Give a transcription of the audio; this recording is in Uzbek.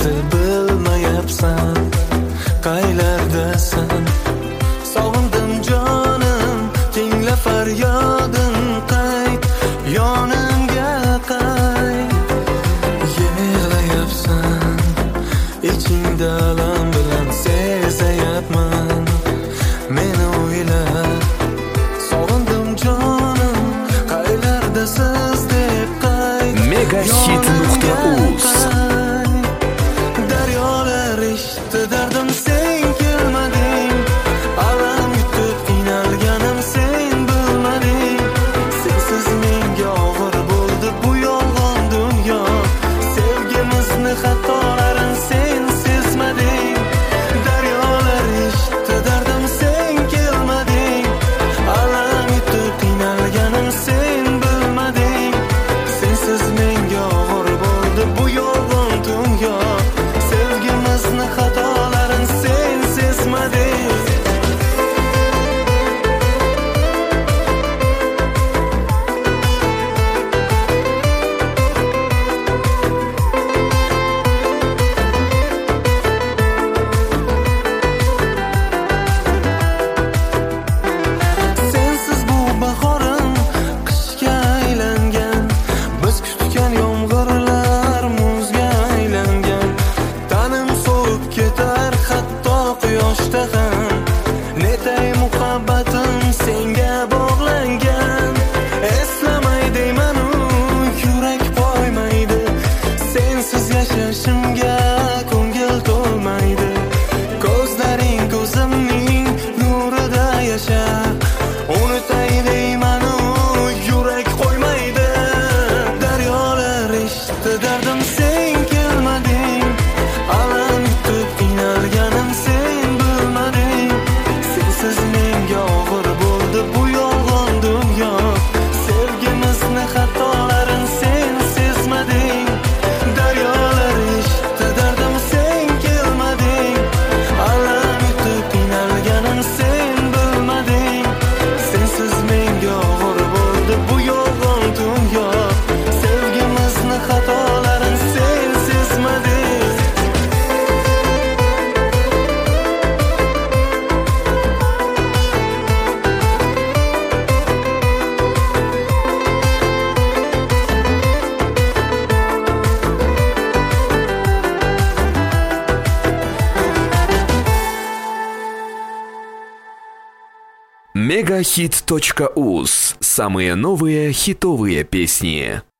ishdi bilmayapsan, qaylardasan? Sog'indim jonim, tingla faryodim, qayt yonimga qayt. Yig'layapsan, ichingda alam bilan sezayapman, meni o'yla. Sog'indim jonim, qaylardasiz deb qayt. Megahit.uz Daryolar eshitdi dardim, sen kelmading. Alam yutib qiynalganim, sen bilmading. Sensiz menga og'ir bo'ldi bu yolg'on dunyo. Sevgimizni xatolarin sen sezmading. Daryolar eshitdi dardim, sen kelmading. Alam yutib qiynalganim, sen bilmading. Sensiz menga og'ir bo'ldi bu yolg'on dunyo. Sevgimizni xatolarin sen sezmading. Sensiz bu bahorim qishga aylangan, biz kutgan yomg'irlar muzga aylangan. Tanim sovib ketar hatto quyoshda ham. Netay muhabbatim senga bog'langan. Eslamay deyman-u, yurak qo'ymaydi. Sensiz yashashimga ko'ngil to'lmaydi. Ko'zlaring ko'zimning nurida yashar. Unutay deyman-u, yurak qo'ymaydi. Daryolar eshitdi dardim, sen kelmading. Alam yutib qiynalganim, sen bilmading. Sensiz menga og'ir bo'ldi bu yolg'on dunyo. Sevgimizni xatolarin sen sezmading. Daryolar eshitdi dardim, sen kelmading. Alam yutib qiynalganim, sen bilmading. Sensiz menga og'ir bo'ldi bu yolg'on dunyo. Sevgimizni xatolarin sen sezmading. Megahit.uz. Самые новые хитовые песни.